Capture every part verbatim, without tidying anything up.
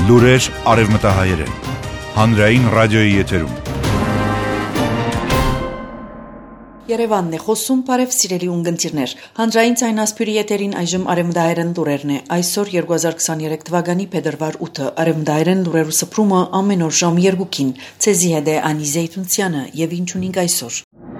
Լուրեր արևմտահայերեն, հանրային ռադիոյի եթերում։ Երևանն է խոսում, բարև սիրելի ունգընտիրներ։ Հանրային ցայնասպյուրի եթերին այժմ արևմտահայերեն լուրերն է։ Այսօր երկու հազար քսաներեք թվականի փետրվար ութը արևմտահայերեն լուրերու սփռումը ամեն օր ժամ երկուքին։ Ցեզի հետ է Անի Զեյթունցյանը եւ ինչ ունենք այսօր։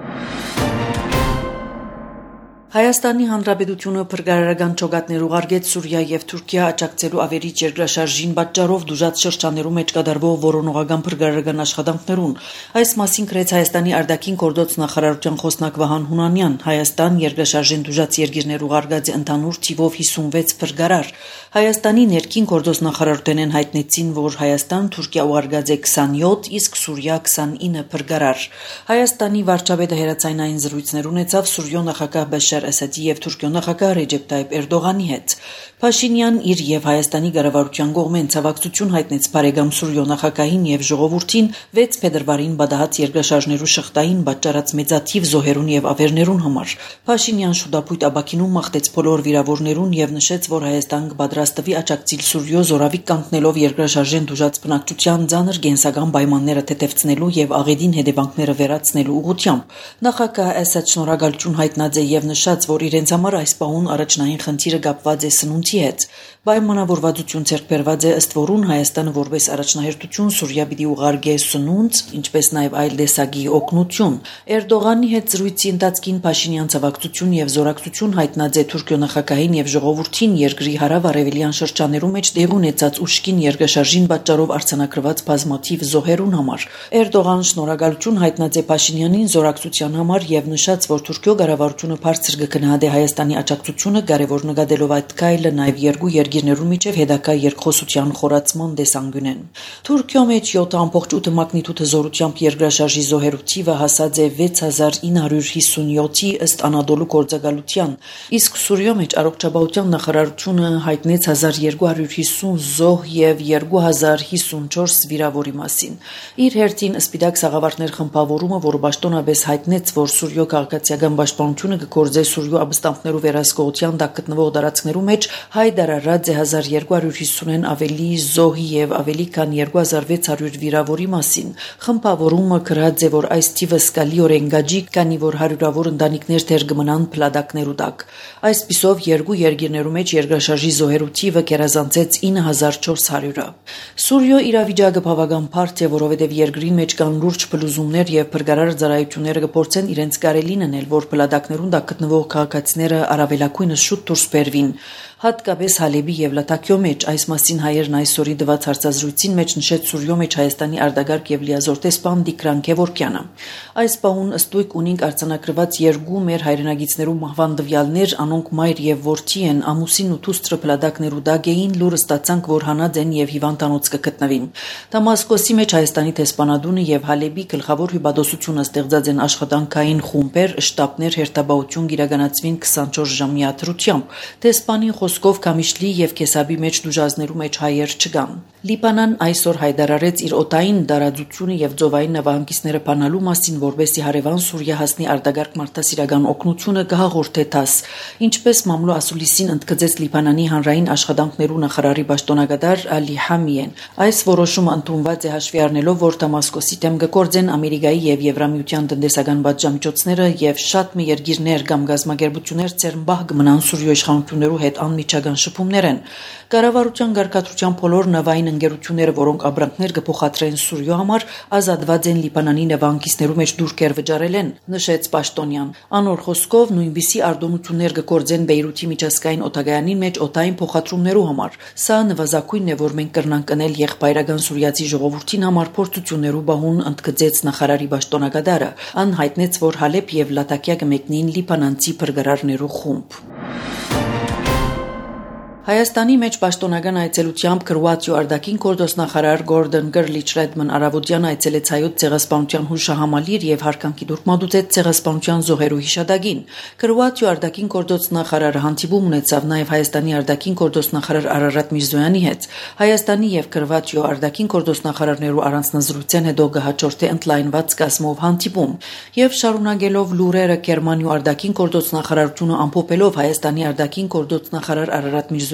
Հայաստանի Հանրապետությունը փրկարարական ճոգատներ ուղարկեց Սուրիա եւ Թուրքիա աջակցելու ավերիչ երկրաշարժին պատճառով դժուժած շրջաններու մեջ կատարվող որոնողական փրկարարական աշխատանքներուն։ Այս մասին գրեց Հայաստանի արտաքին գործոց նախարարության խոսնակ Վահան Հունանյան։ Հայաստան երկրաշարժին դժուժած երկիրներ ուղարկած ընդհանուր թիվով հիսունվեց փրկարար։ Հայաստանի ներքին գործոց նախարարությունն հայտնեցին, որ Հայաստան Թուրքիա ուղարկած է քսանյոթ, իսկ Սուրիա քսանինը փրկարար։ Հայաստանի վարչապետը հերացայնային զրույցներ ունեցավ Սուրիո նախագահ Բաշար Ասադի եւ Թուրքիո նախագահ Ռեջեփ Տայիպ Էրդողանի հետ։ Փաշինյան իր եւ Հայաստանի կառավարության կողմեն ցավակցություն հայտնեց բարեկամ Սուրիո նախագահին եւ ժողովրդին վեց փետրվարին բադահած երկրաշարժներու շղթային պատճառած մեծաթիվ զոհերուն եւ ավերներուն համար։ Փաշինյան շուտապույտ աբակինում մաղթեց բոլոր վիրավորներուն եւ նշեց, որ Հայաստան կպատրաստվի աջակցել Սուրիո զորավիկ կանգնելով երկրաշարժեն դժուժած բնակչության ցաներ գենսական պայմանները թեթևցնելու եւ աղետին հետևանքները վերացնելու ուղղությամբ։ Նախագահ Ասադ շնորհակալություն հայտնած է եւ նշած, որ իրենց համար այս պահուն առաջնային խնդիրը կապված է սնունդի հետ։ Պայմանավորվածություն ձեռք բերված է ըստ որուն Հայաստանը որպես առաջնահերթություն Սուրիա պիտի ուղարկե սնունդ, ինչպես նաև այլ տեսակի օգնություն։ Էրդողանի հետ զրույցի ընթացքին Փաշինյան ցավակցություն եւ զորակցություն հայտնած է Թուրքիո նախագահին եւ ժողովրդին երկրի հարավ-արևելյան շրջաններում մեջ տեղի ունեցած ուշքին երկրաշարժին պատճառով արձանագրված բազմաթիվ զոհերուն համար։ Էրդողան շնորհակալություն հայտնած է Փաշինյանին զորակցության համար եւ նշած, որ Թուրքիո կառավարությունը բարձր կգնահատի Հայաստանի աջակցությունը, կարևոր նկատելով այդ քայլը նաև երկու երկիրներու միջև հետագա երկխոսության խորացման տեսանկյունեն։ Թուրքիո մեջ յոթ ամբողջ ութ մագնիտուդը զորությամբ երկրաշարժի զոհերու թիվը հասած է վեց հազար ինը հարյուր հիսունյոթի ըստ Անադոլու գործակալության, իսկ Սուրիո մեջ առողջապահության նախարարությունը հայտնեց հազար երկու հարյուր հիսուն զոհ եւ երկու հազար հիսունչորս վիրավորի մասին։ Իր հերթին Սպիտակ Սաղավարտներ խմբավորումը, որը պաշտոնապես հայտնեց, որ Սուրիո քաղաքացիական պաշտպանությունը կգործե Սուրիո ապստամբներու վերահսկողության տակ գտնվող տարածքներու մեջ հայտարարած է հազար երկու հարյուր հիսունեն ավելի զոհի եւ ավելի քան երկու հազար վեց հարյուր վիրավորի մասին։ Խմբավորումը գրած է, որ այս թիվը սկալիորեն գաջի, քանի որ հարյուրավոր ընտանիքներ դեռ կմնան փլադակներու տակ։ Այսպիսով երկու երկիրներու մեջ երկրաշարժի զոհերու թիվը կերազանցեց ինը հազար չորս հարյուրը։ Սուրիո իրավիճակը բավական բարդ է, որովհետեւ երկրի մեջ կան լուրջ փլուզումներ եւ փրկարար ծառայությունները կփորձեն իրենց կարելին անել, որ փլադակներուն տակ գտնվող քաղաքացիները առավելակույնս շուտ դուրս բերվին, հատկապես Հալեբի եւ Լատակիո մեջ։ Այս մասին հայերն այսօրի դված հարցազրույցին մեջ նշեց Սուրիո մեջ Հայաստանի արտագարկ եւ լիազոր տեսփան Դիկրան Քևորքյանը։ Այս պահուն ըստույք ունենք արձանագրված երկու մեր հայրենագիցներու մահվան տվյալներ, անոնք մայր եւ որդի են, ամուսին ու թուստրը փլադակներու տակ էին, լուրը ստացանք, որ հանած են եւ հիվանդանոց կգտնվին։ Դամասկոսի մեջ Հայաստանի տեսփանադունը եւ Հալեբի գլխավոր հյուպատոսությունը ստեղծած են աշխատանքային խումբեր, շտաբներ, հերթապահություն իրականացվին քսանչորս ժամյա դրությամբ։ Տեսփանի խոսքով Կամիշլի եւ Քեսաբի մեջ դժուժազներու մեջ հայեր չկան։ Լիբանան այսօր հայտարարեց իր օտային դարաձությունը եւ ծովային նավահանգիստները բանալու մասին, որբեսի հարևան Սուրիա հասնի արտագարկ մարդասիրական օգնությունը կհաղորդե տաս, ինչպես Մամլո Ասուլիսին ընդգծեց Լիբանանի հանրային աշխատանքներու նախարարի պաշտոնակատար Ալի Համիեն։ Այս որոշումը ընդունված է հաշվի առնելով, որ Դամասկոսի դեմ կգործեն Ամերիկայի եւ Եվրամիության տնտեսական պատժամիջոցները եւ շատ մի երկիրներ կամ գազམ་ագերբություններ ծերմբահ կմնան Սուրիո իշխանություններու հետ անմիջական շփումներ են։ Կառավարության ղեկավարության բոլոր նավային ընկերությունները, որոնք ապրանքներ կփոխադրեն Սուրիո համար, ազատված են Լիբանանի նավահանգիստներու մեջ դուրքեր վճարել են, նշեց պաշտոնյան։ Անոր խոսքով նույնպիսի արտոնություններ կգործեն Բեյրութի միջազգային օտագայանի մեջ օտային փոխադրումներու համար։ Սա նվազագույնն է, որ մենք կրնանք կնել եղբայրական սուրիացի ժողովրդին համար փորձություններու բահուն, ընդգծեց նախարարի պաշտոնակատարը։ Ան հայտնեց, որ Հալեբ եւ Լատակիա կմեկնին լիբանանցի փրկարարներու խումբ։ Հայաստանի մեջ պաշտոնական այցելությամբ Քրոատիո արտաքին գործոստնախարար Գորդոն Գրլիչ Ռեդման առավոտյան այցելեց հայոց ցեղասպանության հուշահամալիր եւ հարկանքի դուրք մատուցեց ցեղասպանության զոհերու հիշադակին։ Քրոատիո արտաքին գործոստնախարարը հանդիպում ունեցավ նաեւ Հայաստանի արտաքին գործոստնախարար Արարատ Միրզոյանի հետ։ Հայաստանի եւ Քրոատիո արտաքին գործոստնախարարներու առանձնազրույցեն հետո գահաճորթե ընդլայնված կազմով հանդիպում եւ շարունակելով լուրերը Գերմանիո արտաքին գործոստնախարարությունը ամփոփելով Հայաստանի արտաքին գործոստնախարար Արարատ Միրզոյանի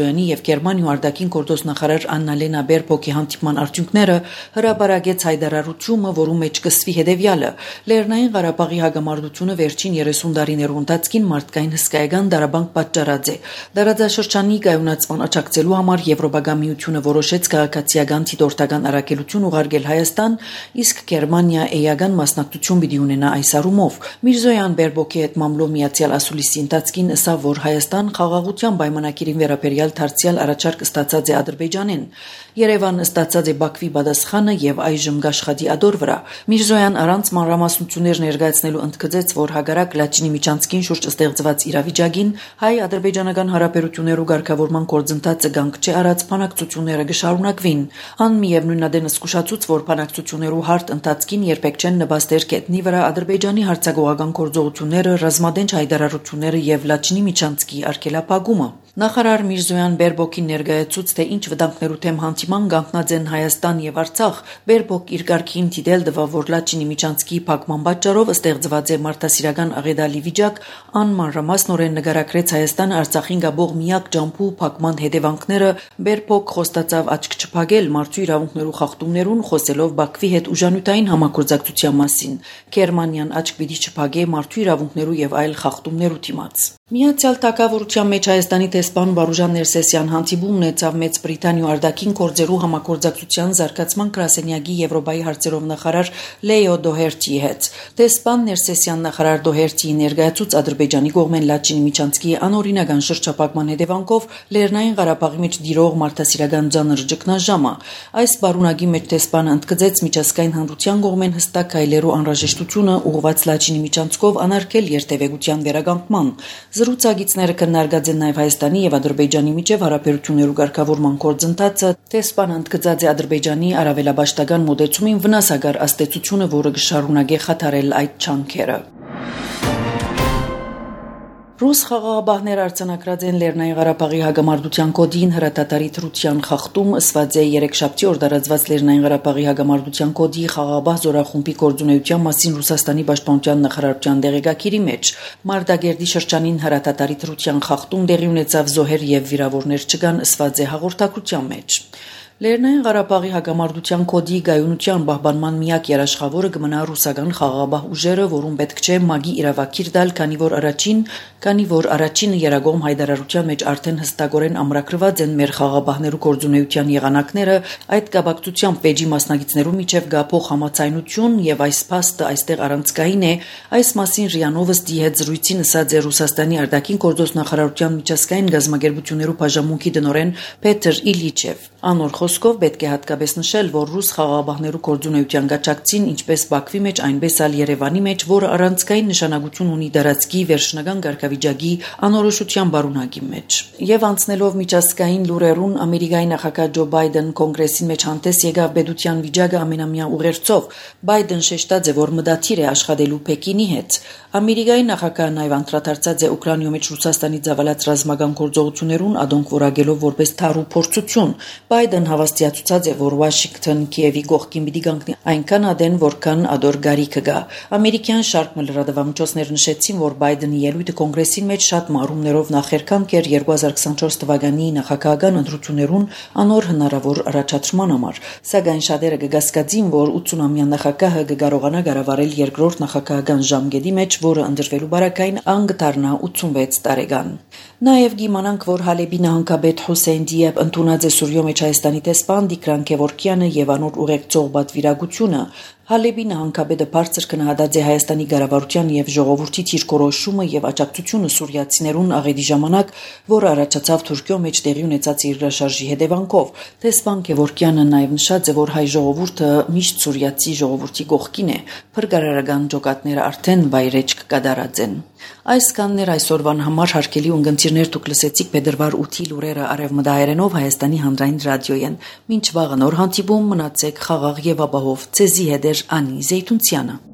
Միրզոյանի եւ Գերմանիա արտաքին գործոստ նախարար Աննալենա Բերբոկի հանդիպման արդյունքները հրաբարագեց հայտարարությունը, որում մեջ կսվի հետեւյալը. Լեռնային Ղարաբաղի հագամարտությունը վերջին երեսուն տարիներու ընթացքին մարդկային հսկայական դարաբանք պատճառած է։ Դարաձաշրջանի կայունացման աջակցելու համար Եվրոպական միությունը որոշեց քաղաքացիական դիտորդական առաքելություն ուղարկել Հայաստան, իսկ Գերմանիա էական մասնակցություն պիտի ունենա այս առումով։ Միրզոյան Բերբոկի հետ մամլո միացյալ ասուլիսի ընթացքին ըսավ, որ Հայաստան խաղաղության պայմանագիրին վերաբերյալ դարձյալ առաջարկ ստացած է Ադրբեջանին։ Երևանը ստացած է Բաքվի պատասխանը եւ այժմ գաշխատի ադոր վրա։ Միրզոյան առանց մանրամասնություններ ներկայացնելու ընդգծեց, որ հագարակ Լաչինի միջանցքին շուրջ ստեղծված իրավիճակին հայ-ադրբեջանական հարաբերություններու ղեկավարման գործընթացը գանք չէ առած բանակցությունները կշարունակվին։ Ան միևնույն ադեն զսկուշացուց, որ բանակցություններու հարթ ընթացքին երբեք չեն նպաստեր կետնի վրա Ադրբեջանի հարձակողական գործողությունները, ռազմադենչ հայտարարությունները եւ Լաչինի միջանցքի արգելափակումը։ Նախարար Միրզոյան Բերբոկին ներկայացուց, թե ինչ վտանգներու թեմ հանդիման կանգնած են Հայաստան եւ Արցախ։ Բերբոկ իր կարգին դիտել դվա, որ Լաչինի միջանցքի փակման պատճառով ստեղծված է մարդասիրական աղետալի վիճակ, անմանրամասնորեն նկարագրեց Հայաստանը Արցախին գաբող միակ ջամփու փակման հետևանքները։ Բերբոկ խոստացավ աչք չփակել մարդու իրավունքներու խախտումներուն, խոսելով Բաքվի հետ ուժանյութային համագործակցության մասին։ Գերմանիան աչք պիտի չփակե մարդու իրավունքներու եւ այլ խախտումներու դիմաց։ Միացյալ Թագավորության մեջ Հայաստանի տեսփան Վարուժան Ներսեսյան հանդիպում ունեցավ Մեծ Բրիտանիա արտաքին գործերու համագործակցության զարգացման գրասենյակի Եվրոպայի հարցերով նախարար Լեո Դոհերտիի հետ։ Տեսփան Ներսեսյան նախարար Դոհերտիի ներկայացուց Ադրբեջանի կողմեն Լաչինի միջանցքի անօրինական շրջափակման հետևանքով Լեռնային Ղարաբաղի մեջ դիրող մարդասիրական ծանր ճգնաժամը։ Այս բարունակի մեջ տեսփանը ընդգծեց միջազգային հանրության կողմեն հստակ հայլերու անհրաժեշտությունը ուղղված Լաչինի միջանցքով անարգել երթևեկության վերականգնման։ Զրուցակիցները քննարկած են նաև Հայաստանի եւ Ադրբեջանի միջև հարաբերություններու ղեկավարման գործընթացը, տեսփանը ընդգծած է Ադրբեջանի արավելաբաշխտական մոտեցումին վնասակար աստեցությունը, որը կշարունակի խաթարել այդ չանքերը։ Ռուս խաղաղապահներ արձանագրած են Լեռնային Ղարաբաղի հագամարտության կոդին հրատատարի թրության խախտում, ըսված է երեքշաբթի օր տարածված Լեռնային Ղարաբաղի հագամարտության կոդի խաղաղապահ զորախումբի գործունեության մասին Ռուսաստանի պաշտպանության նախարարության դեղեկագիրի մեջ։ Մարտակերտի շրջանին հրատատարի թրության խախտում տեղի ունեցավ, զոհեր եւ վիրավորներ չկան, ըսված է հաղորդակցության մեջ։ Լեռնային Ղարաբաղի հագամարտության կոդի գայունության պահպանման միակ երաշխավորը կմնա ռուսական խաղաղապահ ուժերը, որում պետք չէ մագի իրավակիր տալ, քանի որ առաջին, քանի որ առաջին երագոմ հայտարարության մեջ արդեն հստակորեն ամրագրված են մեր խաղաղապահներու գործունեության եղանակները, այդ կապակցությամբ վեճի մասնակիցներու միջև գապող համաձայնություն եւ այս փաստը այստեղ առանցքային է, այս մասին Ռիանովսի հետ զրույցին ասաց է Ռուսաստանի արտաքին գործոստ նախարարության միջազգային գազམ་ագերբություններու բաժանմունքի տնօրեն Պետր Իլիչև։ Անոր խոսքով պետք է հատկապես նշել, որ ռուս խաղաղապահներու գործունեության գաճակցին ինչպես Բաքվի մեջ, այնպես էլ Երևանի մեջ, որը առանցքային նշանակություն ունի դարածքի վերջնական կարգավիճակի անորոշության բարունակի մեջ։ Եվ անցնելով միջազգային լուրերուն, Ամերիկայի նախագահ Ջո Բայդեն կոնգրեսի մեջ հանդես եկավ պետության վիճակը ամենամյա ուղերձով։ Բայդեն շեշտած է, որ մտադիր է աշխատելու Պեկինի հետ։ Ամերիկայի նախագահը նաև անդրադարձած է Ուկրաինայում մեջ Ռուսաստանի ծավալած ռազմական գործողություններուն, ադոնք որակելով որպես թարու փորձություն։ Բայդեն հավաստիացուցած է, որ Վաշինգտոն Կիևի կողքին պիտի կանգնի այնքան ադեն, որքան ադոր գարիքը գա։ Ամերիկյան շարք լրատվամիջոցներ նշեցին, որ Բայդենի ելույթը կոնգրեսի մեջ շատ մարումներով նախերքանք էր երկու հազար քսանչորս թվականի նախագահական ընտրություններուն անոր հնարավոր առաջադրման համար։ Սակայն շատերը կգասկածին, որ ութսունամյա նախագահը կկարողանա կառավարել երկրորդ նախագահական ժամկետի մեջ, որը ընդրվելու բարակային անգդառնա ութսունվեց տարեկան։ Նաև գիմանանք, որ Հալեբի նահանգապետ Հուսեյն Դիեբ ընդունած է Սուրյո մեջ Հայաստանի տեսփան Տիգրան Քևորքյանը եւ անոր ուղեկցող պատվիրակությունը։ Հալեբի նահանգապետը բարձր քննադատեց է Հայաստանի կառավարության եւ ժողովրդի դիրքորոշումը եւ աջակցությունը սուրիացիներուն աղետի ժամանակ, որը առաջացավ Թուրքիո մեջ տեղի ունեցած երկրաշարժի հետևանքով։ Տեսփան Քևորքյանը նաև նշած է, որ հայ ժողովուրդը միշտ սուրիացի ժողովրդի կողքին է, փրկարարական ջոկատները արդեն վայրեջք կդարած են։ Այս կաններ այսօրվան համար հարկելի ունգընտիրներ դուք լսեցիք փետրվար ութի լուրերը արևմտահայերենով Հայաստանի հանրային ռադիոյեն։ Մինչ վաղը նոր հանդիպում մնացեք խաղաղ եւ ապահով։ Ցեզի հետ Անի Զեյթունցյանը։